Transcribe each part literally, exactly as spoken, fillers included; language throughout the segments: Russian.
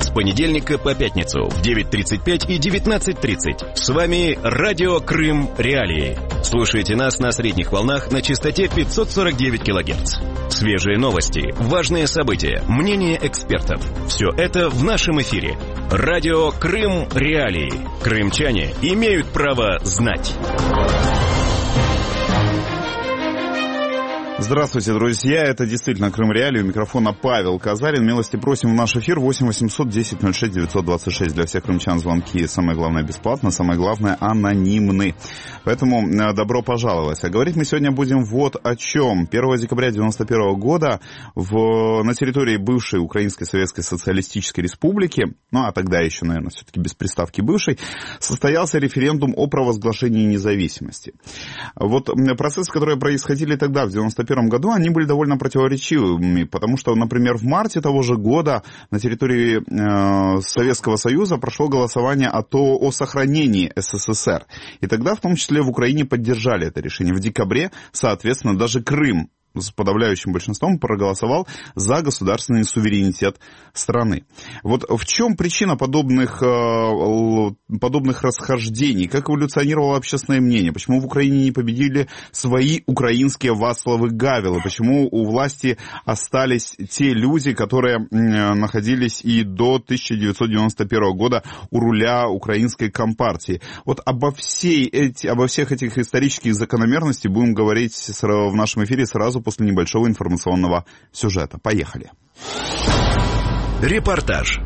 с понедельника по пятницу в девять тридцать пять и девятнадцать тридцать. С вами Радио Крым Реалии. Слушайте нас на средних волнах на частоте пятьсот сорок девять килогерц. Свежие новости, важные события, мнения экспертов. Все это в нашем эфире. Радио Крым Реалии. Крымчане имеют право знать. Здравствуйте, друзья. Это действительно Крым Реалии. У микрофона Павел Казарин. Милости просим в наш эфир восемь восемьсот десять ноль шесть девятьсот двадцать шесть. Для всех крымчан звонки, самое главное, бесплатно, самое главное, анонимны. Поэтому добро пожаловать. А говорить мы сегодня будем вот о чем. первого декабря девяносто первого года в, на территории бывшей Украинской Советской Социалистической Республики, ну а тогда еще, наверное, все-таки без приставки бывшей, состоялся референдум о провозглашении независимости. Вот процессы, которые происходили тогда, в девяносто первом году, они были довольно противоречивыми, потому что, например, в марте того же года на территории э, Советского Союза прошло голосование о, то, о сохранении СССР. И тогда, в том числе, в Украине поддержали это решение. В декабре, соответственно, даже Крым с подавляющим большинством проголосовал за государственный суверенитет страны. Вот в чем причина подобных, подобных расхождений? Как эволюционировало общественное мнение? Почему в Украине не победили свои украинские Вацлавы Гавелы? Почему у власти остались те люди, которые находились и до тысяча девятьсот девяносто первого года у руля украинской компартии? Вот обо, всей эти, обо всех этих исторических закономерностях будем говорить в нашем эфире сразу после небольшого информационного сюжета. Поехали. Репортаж.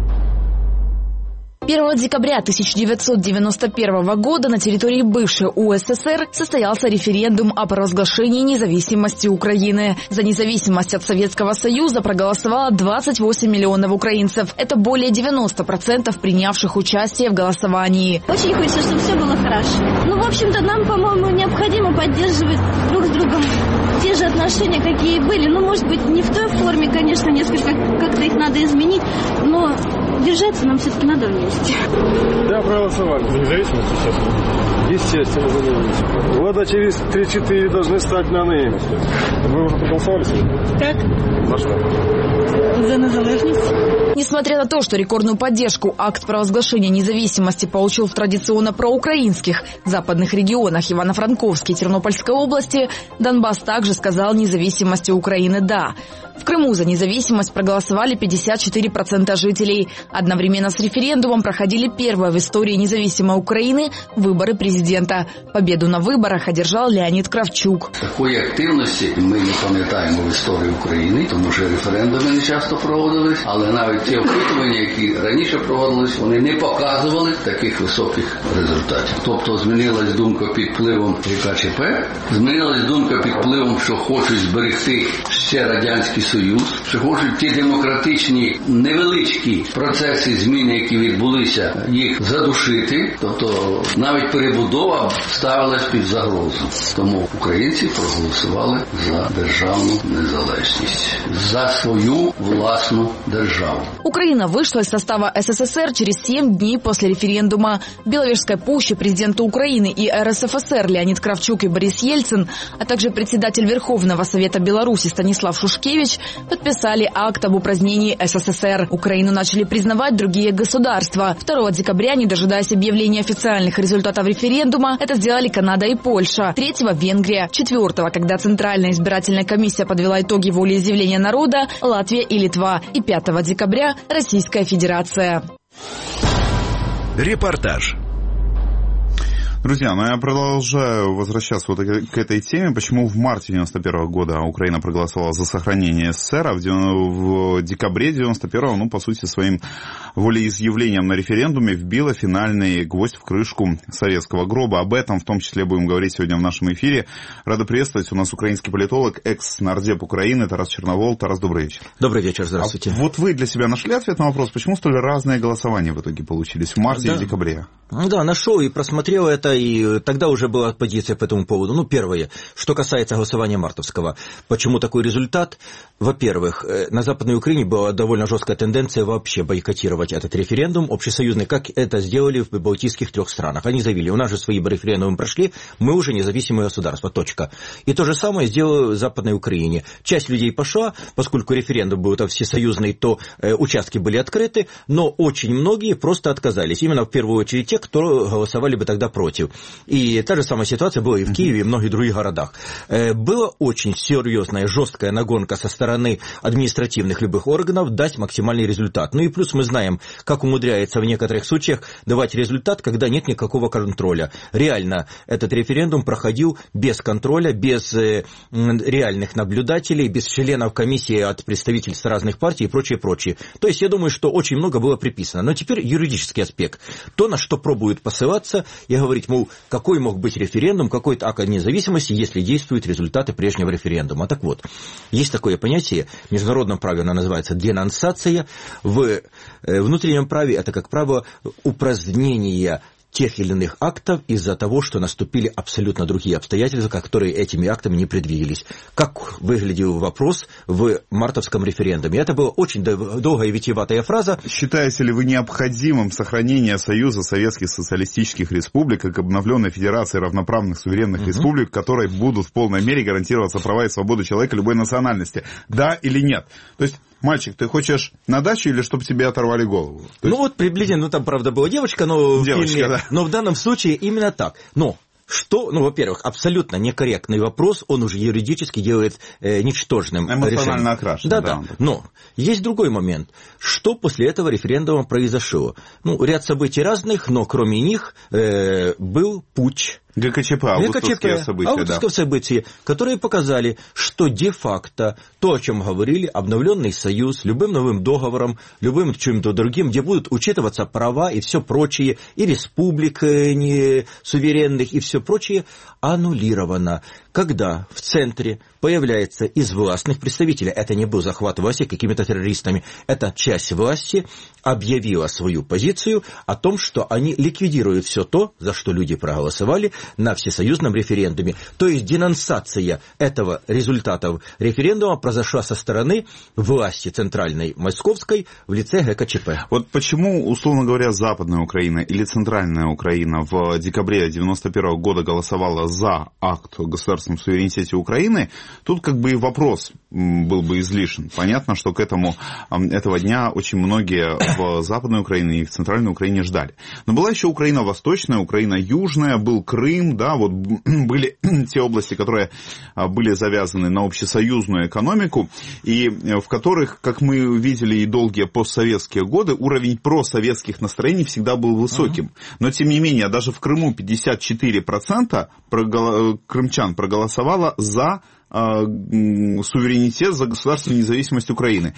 первого декабря тысяча девятьсот девяносто первого года на территории бывшей УССР состоялся референдум о провозглашении независимости Украины. За независимость от Советского Союза проголосовало двадцать восемь миллионов украинцев. Это более девяносто процентов принявших участие в голосовании. Очень хочется, чтобы все было хорошо. Ну, в общем-то, нам, по-моему, необходимо поддерживать друг с другом те же отношения, какие были. Ну, может быть, не в той форме, конечно, несколько как-то их надо изменить, но держаться нам все-таки надо вместе. Да, проголосовали. За независимость сейчас? Естественно, за независимость. Года через три-четыре должны стать на ныне. Вы уже проголосовали сегодня? Так. За что? За незалежность. Несмотря на то, что рекордную поддержку акт провозглашения независимости получил в традиционно проукраинских западных регионах Ивано-Франковской и Тернопольской области, Донбасс также сказал независимости Украины «да». В Крыму за независимость проголосовали пятьдесят четыре процента жителей. Одновременно с референдумом проходили первые в истории независимой Украины выборы президента. Победу на выборах одержал Леонід Кравчук. Такої активності ми не пам'ятаємо в історії України, тому що референдуми не часто проводились, але навіть ті опитування, які раніше проводились, вони не показували таких високих результатів. Тобто змінилась думка під впливом ГКЧП, змінилась думка під впливом, що хочуть зберегти ще Радянський Союз, що хочуть ті демократичні невеличкі процеси зміни, які відбулися, їх задушити. Тобто навіть перебудова ставилась під загрозу. Тому українці проголосували за державну незалежність, за свою власну державу. Украина вышла из состава СССР через семь дней после референдума. В Беловежской пуще президенты Украины и РСФСР Леонід Кравчук и Борис Ельцин, а также председатель Верховного Совета Беларуси Станислав Шушкевич подписали акт об упразднении СССР. Украину начали признавать другие государства. второго декабря, не дожидаясь объявления официальных результатов референдума, это сделали Канада и Польша. третьего – Венгрия. четвертого, когда Центральная избирательная комиссия подвела итоги волеизъявления народа, Латвия и Литва. И пятого декабря – Российская Федерация. Репортаж. Друзья, ну я продолжаю возвращаться вот к этой теме. Почему в марте девяносто первого года Украина проголосовала за сохранение СССР, а в декабре девяносто первого, ну, по сути, своим волеизъявлением на референдуме вбила финальный гвоздь в крышку советского гроба. Об этом в том числе будем говорить сегодня в нашем эфире. Рада приветствовать. У нас украинский политолог, экс-нардеп Украины Тарас Черновол. Тарас, добрый вечер. Добрый вечер, здравствуйте. А вот вы для себя нашли ответ на вопрос, почему столь разные голосования в итоге получились в марте да. и в декабре? Да, нашел и просмотрел это это, и тогда уже была позиция по этому поводу. Ну, первое, что касается голосования мартовского. Почему такой результат? Во-первых, на Западной Украине была довольно жесткая тенденция вообще бойкотировать этот референдум общесоюзный, как это сделали в балтийских трех странах. Они заявили, у нас же свои референдумы прошли, мы уже независимое государство, точка. И то же самое сделали в Западной Украине. Часть людей пошла, поскольку референдум был всесоюзный, то э, участки были открыты, но очень многие просто отказались. Именно в первую очередь те, кто голосовали бы тогда против. И та же самая ситуация была и в Киеве, и в многих других городах. Э, была очень серьезная, жесткая нагонка со стороны административных любых органов дать максимальный результат. Ну и плюс мы знаем, как умудряется в некоторых случаях давать результат, когда нет никакого контроля. Реально, этот референдум проходил без контроля, без э, реальных наблюдателей, без членов комиссии от представительств разных партий и прочее, прочее. То есть я думаю, что очень много было приписано. Но теперь юридический аспект. То, на что пробуют посылаться и говорить, мол, какой мог быть референдум, какой-то акт независимости, если действуют результаты прежнего референдума. Так вот, есть такое понятие, в международном праве оно называется денонсация, в внутреннем праве это, как правило, упразднение тех или иных актов из-за того, что наступили абсолютно другие обстоятельства, которые этими актами не предвиделись. Как выглядел вопрос в мартовском референдуме? Это была очень долгая и витиеватая фраза. Считаете ли вы необходимым сохранение Союза Советских Социалистических Республик как обновленной Федерации равноправных суверенных угу. республик, в которой будут в полной мере гарантироваться права и свободы человека любой национальности? Да или нет? То есть, мальчик, ты хочешь на дачу или чтобы тебе оторвали голову? То ну есть... вот приблизительно, ну там, правда, была девочка, но, девочка, в фильме, да. но в данном случае именно так. Но что, ну, во-первых, абсолютно некорректный вопрос, он уже юридически делает э, ничтожным эмоционально решением. окрашен. Да, да. да. Но есть другой момент. Что после этого референдума произошло? Ну, ряд событий разных, но кроме них э, был путч. ГКЧП, августовские ГКЧП, события, августовские да. события, которые показали, что де-факто то, о чем говорили, обновленный союз, любым новым договором, любым чем-то другим, где будут учитываться права и все прочее, и республик не суверенных, и все прочее, аннулировано. Когда в центре появляется из властных представителей, это не был захват власти какими-то террористами, это часть власти объявила свою позицию о том, что они ликвидируют все то, за что люди проголосовали на всесоюзном референдуме. То есть денонсация этого результатов референдума произошла со стороны власти центральной московской в лице ГКЧП. Вот почему, условно говоря, Западная Украина или Центральная Украина в декабре девяносто первого года голосовала за акт о государственном суверенитете Украины, тут как бы и вопрос был бы излишен. Понятно, что к этому этого дня очень многие в Западной Украине и в Центральной Украине ждали. Но была еще Украина Восточная, Украина Южная, был Крым, да, вот были те области, которые были завязаны на общесоюзную экономику, и в которых, как мы видели и долгие постсоветские годы, уровень просоветских настроений всегда был высоким. Но, тем не менее, даже в Крыму пятьдесят четыре процента крымчан проголосовало за суверенитет, за государственную независимость Украины.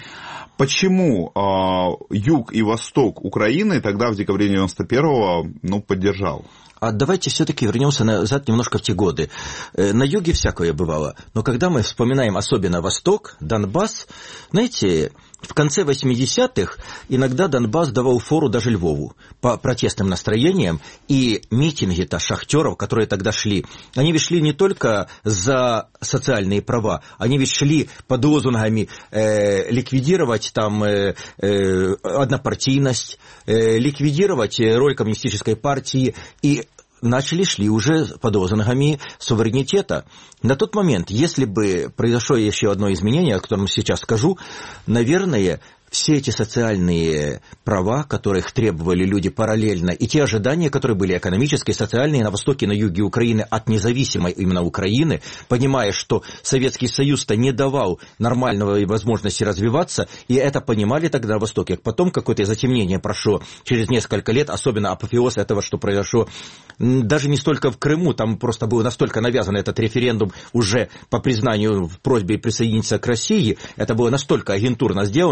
Почему э, юг и восток Украины тогда в декабре девяносто первого ну, поддержал? А давайте все-таки вернемся назад немножко в те годы. На юге всякое бывало, но когда мы вспоминаем особенно Восток, Донбасс, знаете, в конце восьмидесятых иногда Донбасс давал фору даже Львову по протестным настроениям, и митинги-то шахтеров, которые тогда шли, они ведь шли не только за социальные права, они ведь шли под лозунгами э, ликвидировать там э, э, однопартийность, э, ликвидировать роль коммунистической партии, и начали шли уже под лозунгами суверенитета. На тот момент, если бы произошло еще одно изменение, о котором сейчас скажу, наверное, все эти социальные права, которых требовали люди параллельно, и те ожидания, которые были экономические, социальные на востоке, на юге Украины от независимой именно Украины, понимая, что Советский Союз-то не давал нормальной возможности развиваться, и это понимали тогда на востоке. Потом какое-то затемнение прошло через несколько лет, особенно апофеоз этого, что произошло даже не столько в Крыму, там просто был настолько навязан этот референдум уже по признанию в просьбе присоединиться к России, это было настолько агентурно сделано, откровенно,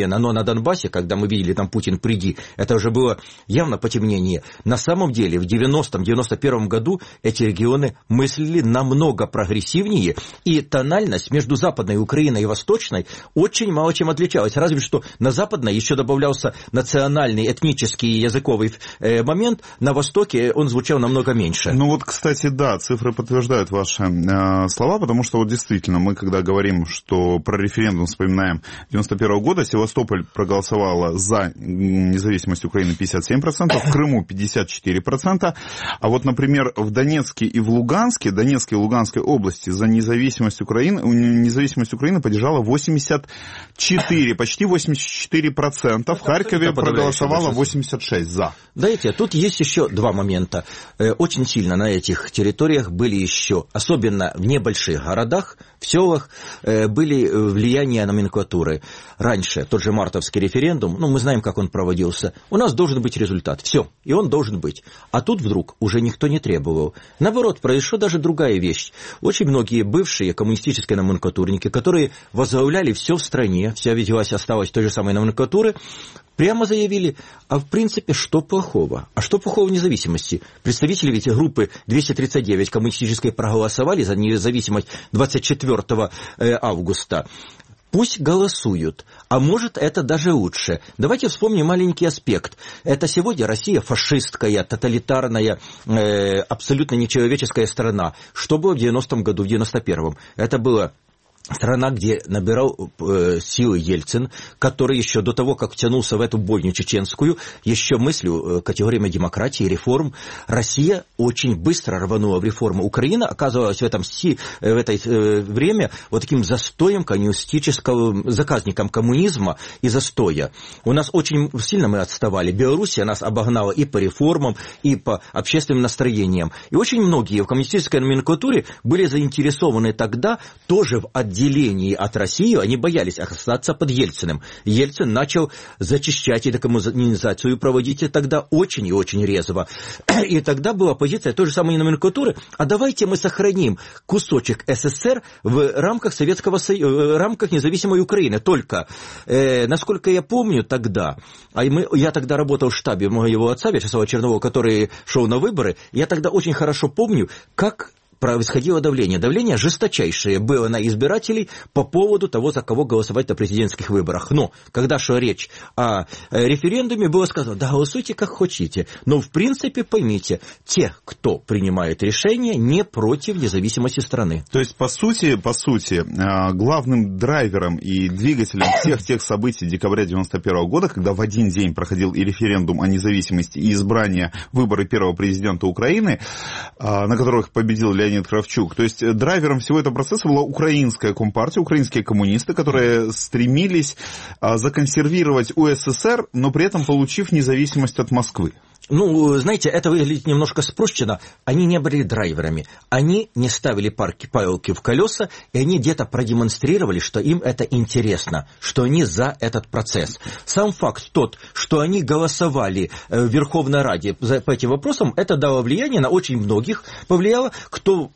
уверенно, но на Донбассе, когда мы видели там Путин приди, это уже было явно потемнение. На самом деле в девяностом — девяносто первом году эти регионы мыслили намного прогрессивнее, и тональность между Западной Украиной и Восточной очень мало чем отличалась. Разве что на Западной еще добавлялся национальный, этнический, языковый э, момент, на Востоке он звучал намного меньше. Ну вот, кстати, да, цифры подтверждают ваши э, слова, потому что вот действительно мы, когда говорим, что про референдум вспоминаем девяносто первого года, Севастополь проголосовала за независимость Украины пятьдесят семь процентов, в Крыму пятьдесят четыре процента, а вот, например, в Донецке и в Луганске, Донецкой и Луганской области за независимость Украины, независимость Украины поддержала восемьдесят четыре, почти восемьдесят четыре процента, в Харькове проголосовало восемьдесят шесть за. Знаете, тут есть еще два момента. Очень сильно на этих территориях были еще, особенно в небольших городах, в селах, были влияния номенклатуры. Раньше тот же мартовский референдум, ну, мы знаем, как он проводился, у нас должен быть результат, все, и он должен быть. А тут вдруг уже никто не требовал. Наоборот, произошла даже другая вещь. Очень многие бывшие коммунистические номенклатурники, которые возглавляли все в стране, вся ведь осталась той же самой номенклатуры, прямо заявили, а в принципе, что плохого? А что плохого в независимости? Представители ведь группы двести тридцать девять коммунистической проголосовали за независимость двадцать четвёртого августа. Пусть голосуют, а может это даже лучше. Давайте вспомним маленький аспект. Это сегодня Россия фашистская, тоталитарная, э, абсолютно нечеловеческая страна. Что было в девяностом году, в девяносто первом? Это было... страна, где набирал э, силы Ельцин, который еще до того, как втянулся в эту бойню чеченскую, еще мыслил э, категориями демократии, реформ. Россия очень быстро рванула в реформу. Украина оказывалась в этом си, э, в это э, время вот таким застоем коммунистического, заказником коммунизма и застоя. У нас очень сильно мы отставали. Белоруссия нас обогнала и по реформам, и по общественным настроениям. И очень многие в коммунистической номенклатуре были заинтересованы тогда тоже в отделении отделении от России, они боялись остаться под Ельциным. Ельцин начал зачищать и декоммунизацию проводить и тогда очень и очень резво. И тогда была позиция той же самой номенклатуры, а давайте мы сохраним кусочек СССР в рамках Советского Союза, в рамках независимой Украины. Только, э, насколько я помню тогда, а мы, я тогда работал в штабе моего отца, Вячеслава Чернового, который шел на выборы, я тогда очень хорошо помню, как происходило давление. Давление жесточайшее было на избирателей по поводу того, за кого голосовать на президентских выборах. Но, когда шла речь о референдуме, было сказано, да голосуйте как хотите. Но, в принципе, поймите, те, кто принимает решения, не против независимости страны. То есть, по сути, по сути, главным драйвером и двигателем всех тех событий декабря девяносто первого года, когда в один день проходил и референдум о независимости, и избрание, выборы первого президента Украины, на которых победил Леонид Леонид Кравчук. То есть драйвером всего этого процесса была украинская компартия, украинские коммунисты, которые стремились а, законсервировать УССР, но при этом получив независимость от Москвы. Ну, знаете, это выглядит немножко спрощенно. Они не были драйверами. Они не ставили парки, палки в колеса, и они где-то продемонстрировали, что им это интересно, что они за этот процесс. Сам факт тот, что они голосовали в Верховной Раде по этим вопросам, это дало влияние на очень многих, повлияло, кто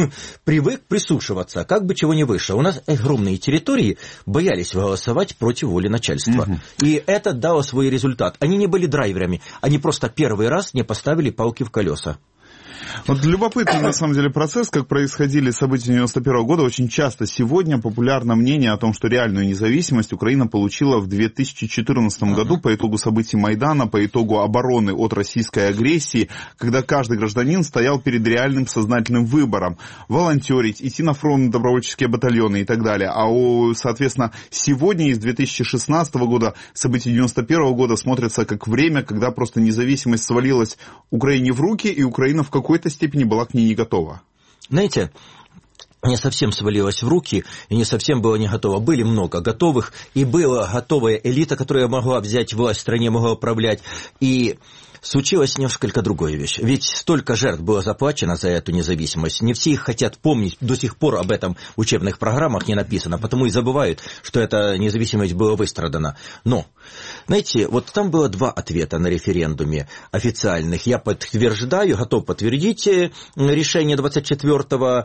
привык прислушиваться, как бы чего ни вышло. У нас огромные территории боялись голосовать против воли начальства. Угу. И это дало свой результат. Они не были драйверами, они просто первый раз не поставили палки в колеса. Вот любопытный, на самом деле, процесс, как происходили события девяносто первого года. Очень часто сегодня популярно мнение о том, что реальную независимость Украина получила в две тысячи четырнадцатом году по итогу событий Майдана, по итогу обороны от российской агрессии, когда каждый гражданин стоял перед реальным сознательным выбором. Волонтерить, идти на фронт, добровольческие батальоны и так далее. А, соответственно, сегодня из две тысячи шестнадцатого года события девяносто первого года смотрятся как время, когда просто независимость свалилась Украине в руки, и Украина в какой-то степени была к ней не готова. Знаете, не совсем свалилась в руки, и не совсем была не готова. Были много готовых, и была готовая элита, которая могла взять власть в стране, могла управлять. И случилась несколько другая вещь. Ведь столько жертв было заплачено за эту независимость. Не все их хотят помнить. До сих пор об этом в учебных программах не написано. Потому и забывают, что эта независимость была выстрадана. Но, знаете, вот там было два ответа на референдуме официальных. Я подтверждаю, готов подтвердить решение двадцать четвёртого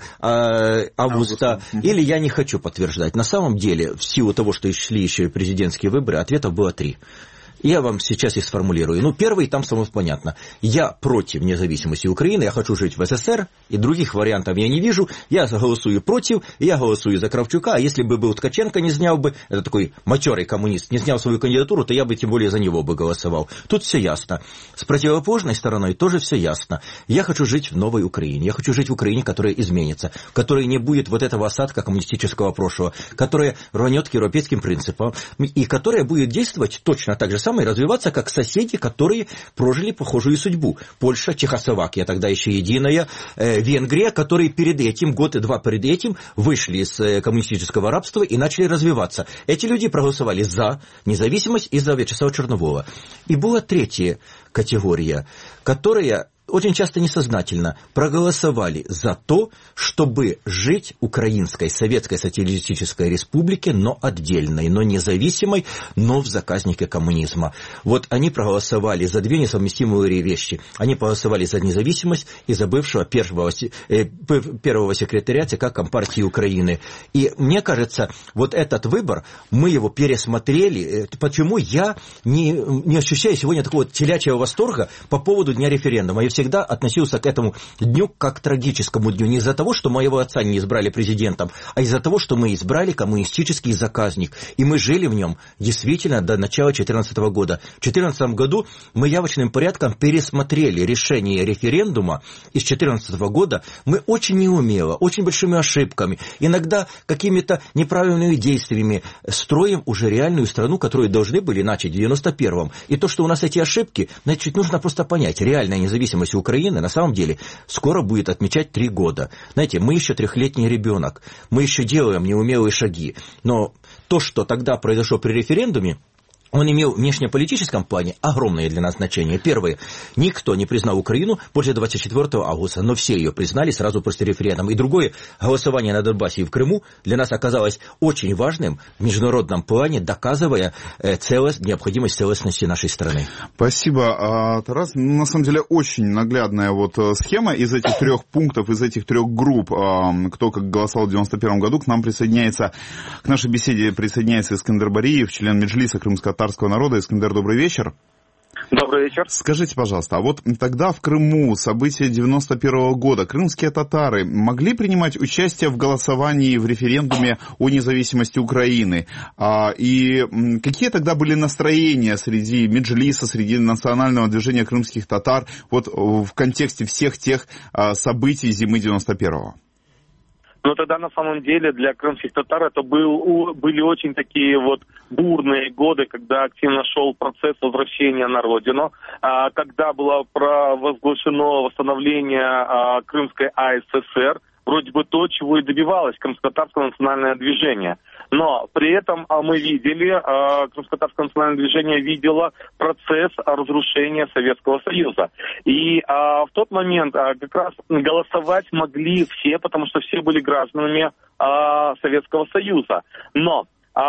августа, или я не хочу подтверждать. На самом деле, в силу того, что шли еще и президентские выборы, ответов было три. Я вам сейчас их сформулирую. Ну, первый, там само понятно. Я против независимости Украины, я хочу жить в СССР, и других вариантов я не вижу. Я голосую против, я голосую за Кравчука, а если бы был Ткаченко не снял бы, это такой матерый коммунист, не снял свою кандидатуру, то я бы тем более за него бы голосовал. Тут все ясно. С противоположной стороной тоже все ясно. Я хочу жить в новой Украине. Я хочу жить в Украине, которая изменится, в которой не будет вот этого осадка коммунистического прошлого, которая рванет к европейским принципам, и которая будет действовать точно так же самое, и развиваться как соседи, которые прожили похожую судьбу. Польша, Чехословакия, тогда еще единая, э, Венгрия, которые перед этим, год и два перед этим, вышли из э, коммунистического рабства и начали развиваться. Эти люди проголосовали за независимость и за Вячеслава Чернового. И была третья категория, которая очень часто несознательно проголосовали за то, чтобы жить украинской советской социалистической республике, но отдельной, но независимой, но в заказнике коммунизма. Вот они проголосовали за две несовместимые вещи. Они проголосовали за независимость и за бывшего первого, э, первого секретаря ЦК Компартии Украины. И мне кажется, вот этот выбор, мы его пересмотрели. Почему я не, не ощущаю сегодня такого телячьего восторга по поводу дня референдума? Я всегда относился к этому дню как к трагическому дню. Не из-за того, что моего отца не избрали президентом, а из-за того, что мы избрали коммунистический заказник. И мы жили в нем действительно до начала две тысячи четырнадцатого года. В две тысячи четырнадцатом году мы явочным порядком пересмотрели решение референдума из две тысячи четырнадцатого года. Мы очень неумело, очень большими ошибками, иногда какими-то неправильными действиями строим уже реальную страну, которую должны были начать в девяносто первом. И то, что у нас эти ошибки, значит, нужно просто понять. Реальная независимость Украины на самом деле скоро будет отмечать три года. Знаете, мы еще трехлетний ребенок, мы еще делаем неумелые шаги. Но то, что тогда произошло при референдуме, он имел в внешнеполитическом плане огромное для нас значение. Первое, никто не признал Украину после двадцать четвёртого августа, но все ее признали сразу после референдума. И другое, голосование на Донбассе и в Крыму для нас оказалось очень важным в международном плане, доказывая целость, необходимость целостности нашей страны. Спасибо, Тарас. На самом деле очень наглядная вот схема из этих трех пунктов, из этих трех групп, кто как голосовал в девяносто первом году, к нам присоединяется, к нашей беседе присоединяется Искандер Бариев, член Меджлиса крымско-татарского народа. Искандер, добрый вечер. Добрый вечер. Скажите, пожалуйста, а вот тогда в Крыму, события девяносто первого года, крымские татары могли принимать участие в голосовании в референдуме о независимости Украины? А, и какие тогда были настроения среди Меджлиса, среди национального движения крымских татар вот в контексте всех тех а, событий зимы девяносто первого? Но тогда на самом деле для крымских татар это был, были очень такие вот бурные годы, когда активно шел процесс возвращения на родину, когда было провозглашено восстановление Крымской АССР, вроде бы то, чего и добивалось крымско-татарское национальное движение. Но при этом мы видели, крымско-татарское национальное движение видело процесс разрушения Советского Союза. И в тот момент как раз голосовать могли все, потому что все были гражданами Советского Союза. Но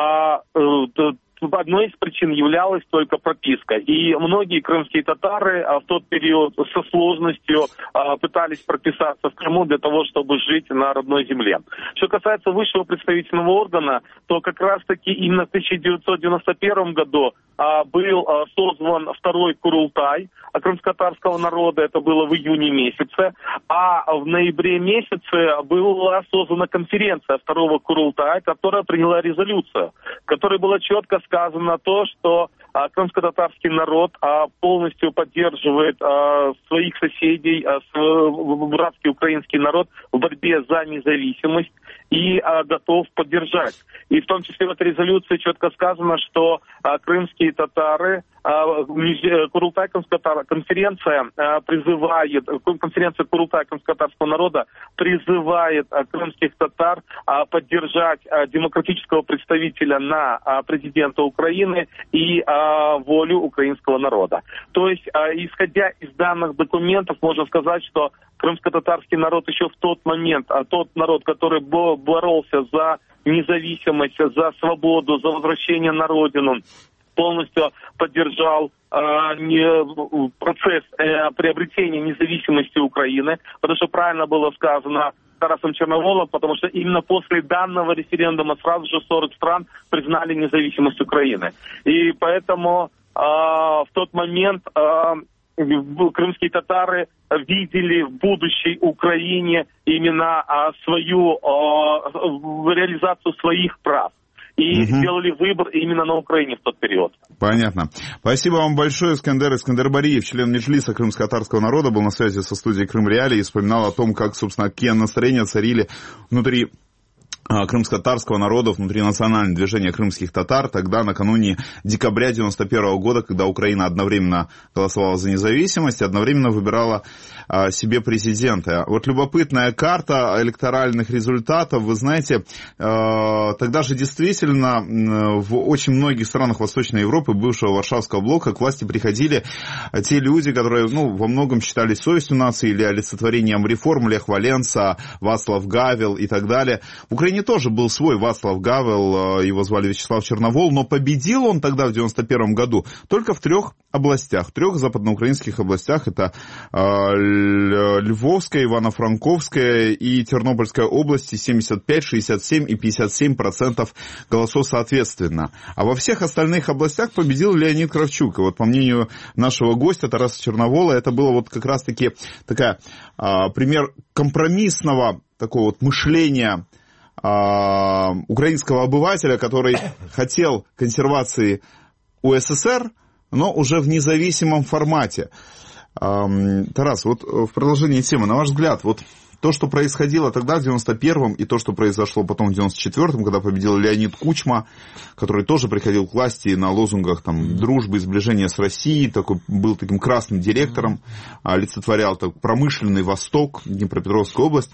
одной из причин являлась только прописка. И многие крымские татары в тот период со сложностью пытались прописаться в Крыму для того, чтобы жить на родной земле. Что касается высшего представительного органа, то как раз-таки именно в тысяча девятьсот девяносто первом году был созван второй Курултай крымско-татарского народа, это было в июне месяце, а в ноябре месяце была создана конференция второго Курултая, которая приняла резолюцию, в которой было четко сказано то, что а, крымско-татарский народ а, полностью поддерживает а, своих соседей, а, с, братский украинский народ в борьбе за независимость. и а, готов поддержать. И в том числе в этой резолюции четко сказано, что а, крымские татары, а, Курултай конференция а, призывает, конференция Курултай татарского народа призывает а, крымских татар а, поддержать а, демократического представителя на а, президента Украины и а, волю украинского народа. То есть, а, исходя из данных документов, можно сказать, что крымско-татарский народ еще в тот момент, а тот народ, который боролся за независимость, за свободу, за возвращение на родину, полностью поддержал э, не, процесс э, приобретения независимости Украины, потому что правильно было сказано Тарасом Черноволом, потому что именно после данного референдума сразу же сорок стран признали независимость Украины. И поэтому э, в тот момент э, крымские татары видели в будущей Украине именно а, свою а, реализацию своих прав. И угу. сделали выбор именно на Украине в тот период. Понятно. Спасибо вам большое, Искандер. Искандер Бариев, член Меджлиса крымско-татарского народа, был на связи со студией Крым Реалии и вспоминал о том, как, собственно, какие настроения царили внутри крымско-татарского народа, внутри национального движения крымских татар, тогда накануне декабря девяносто первого года, когда Украина одновременно голосовала за независимость и одновременно выбирала а, себе президента. Вот любопытная карта электоральных результатов, вы знаете, а, тогда же действительно в очень многих странах Восточной Европы, бывшего Варшавского блока, к власти приходили те люди, которые, ну, во многом считались совестью нации или олицетворением реформ, Лех Валенса, Вацлав Гавел и так далее. В Украине тоже был свой Вацлав Гавел, его звали Вячеслав Черновол, но победил он тогда в девяносто первом году только в трех областях, в трех западноукраинских областях, это Львовская, Ивано-Франковская и Тернопольская области, семьдесят пять, шестьдесят семь и пятьдесят семь процентов голосов соответственно. А во всех остальных областях победил Леонид Кравчук. И вот по мнению нашего гостя Тараса Черновола, это было вот как раз-таки такая, а, пример компромиссного такого вот мышления а, украинского обывателя, который хотел консервации УССР, но уже в независимом формате. А, Тарас, вот в продолжении темы, на ваш взгляд, вот то, что происходило тогда в девяносто первом, и то, что произошло потом в девяносто четвёртом, когда победил Леонид Кучма, который тоже приходил к власти на лозунгах там, дружбы и сближения с Россией, такой, был таким красным директором, олицетворял так, промышленный Восток, Днепропетровскую область.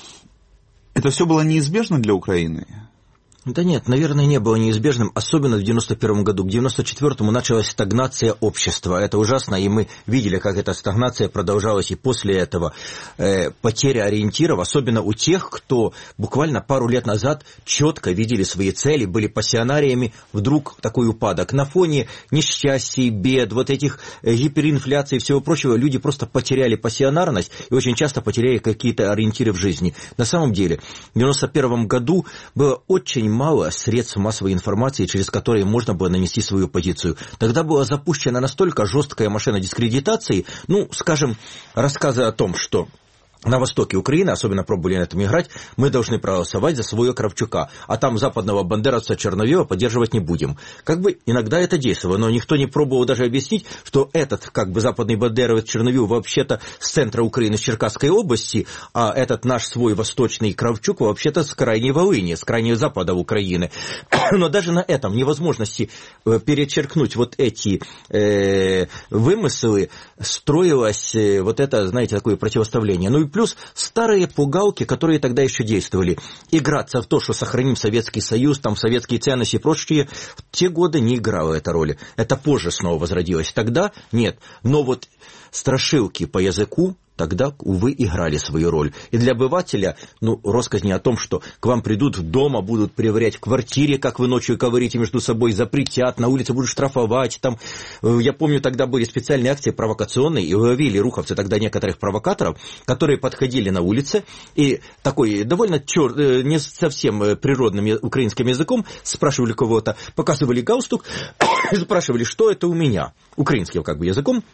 Это все было неизбежно для Украины? Да нет, наверное, не было неизбежным, особенно в девяносто первом году. К девяносто четвёртому началась стагнация общества. Это ужасно, и мы видели, как эта стагнация продолжалась и после этого. Э, потеря ориентиров, особенно у тех, кто буквально пару лет назад четко видели свои цели, были пассионариями, вдруг такой упадок. На фоне несчастий, бед, вот этих э, гиперинфляции и всего прочего, люди просто потеряли пассионарность и очень часто потеряли какие-то ориентиры в жизни. На самом деле, в девяносто первом году было очень мало средств массовой информации, через которые можно было нанести свою позицию. Тогда была запущена настолько жесткая машина дискредитации, ну, скажем, рассказы о том, что на востоке Украины, особенно пробовали на этом играть, мы должны проголосовать за своего Кравчука, а там западного бандеровца Черновева поддерживать не будем. Как бы иногда это действовало, но никто не пробовал даже объяснить, что этот, как бы, западный бандеровец Черновев вообще-то с центра Украины, с Черкасской области, а этот наш свой восточный Кравчук вообще-то с крайней Волыни, с крайнего запада Украины. Но даже на этом невозможности перечеркнуть вот эти э, вымыслы строилось э, вот это, знаете, такое противоставление. Ну и плюс старые пугалки, которые тогда еще действовали. Играться в то, что сохраним Советский Союз, там советские ценности и прочее, в те годы не играла эта роль. Это позже снова возродилось. Тогда нет. Но вот страшилки по языку тогда, увы, играли свою роль. И для обывателя, ну, россказни о том, что к вам придут дома, будут проверять в квартире, как вы ночью говорите между собой, запретят, на улице будут штрафовать. Там, я помню, тогда были специальные акции провокационные, и ловили руховцы тогда некоторых провокаторов, которые подходили на улице и такой довольно чер... не совсем природным украинским языком спрашивали кого-то, показывали галстук и спрашивали, что это у меня, украинским как бы языком.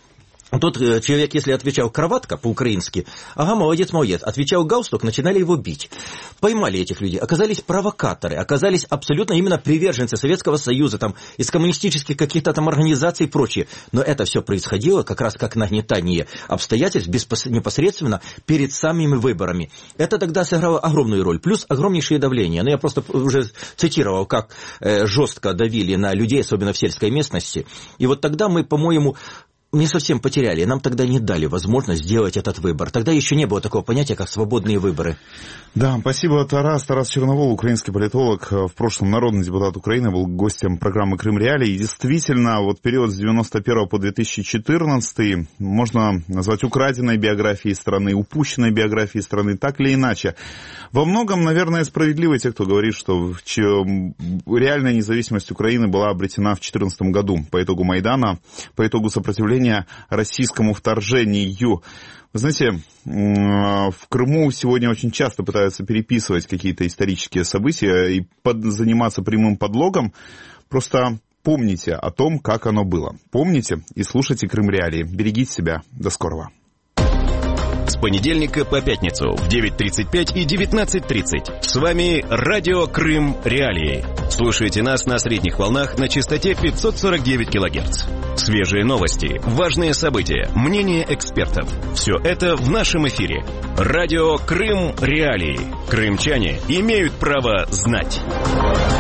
Тот человек, если отвечал «кроватка» по-украински, ага, молодец, молодец. Отвечал «галстук», начинали его бить. Поймали этих людей. Оказались провокаторы, оказались абсолютно именно приверженцы Советского Союза, там, из коммунистических каких-то там организаций и прочее. Но это все происходило как раз как нагнетание обстоятельств непосредственно перед самими выборами. Это тогда сыграло огромную роль. Плюс огромнейшее давление. Ну, я просто уже цитировал, как э, жестко давили на людей, особенно в сельской местности. И вот тогда мы, по-моему, не совсем потеряли. Нам тогда не дали возможность сделать этот выбор. Тогда еще не было такого понятия, как свободные выборы. Да, спасибо, Тарас. Тарас Черновол, украинский политолог, в прошлом народный депутат Украины, был гостем программы «Крым Реалии». И действительно, вот период с девяносто первого по две тысячи четырнадцатый можно назвать украденной биографией страны, упущенной биографией страны, так или иначе. Во многом, наверное, справедливы те, кто говорит, что реальная независимость Украины была обретена в две тысячи четырнадцатом году по итогу Майдана, по итогу сопротивления российскому вторжению. Вы знаете, в Крыму сегодня очень часто пытаются переписывать какие-то исторические события и под, заниматься прямым подлогом. Просто помните о том, как оно было. Помните и слушайте Крым Реалии. Берегите себя. До скорого. С понедельника по пятницу в девять тридцать пять и девятнадцать тридцать. С вами Радио Крым Реалии. Слушайте нас на средних волнах на частоте пятьсот сорок девять килогерц. Свежие новости, важные события, мнения экспертов. Все это в нашем эфире. Радио Крым Реалии. Крымчане имеют право знать.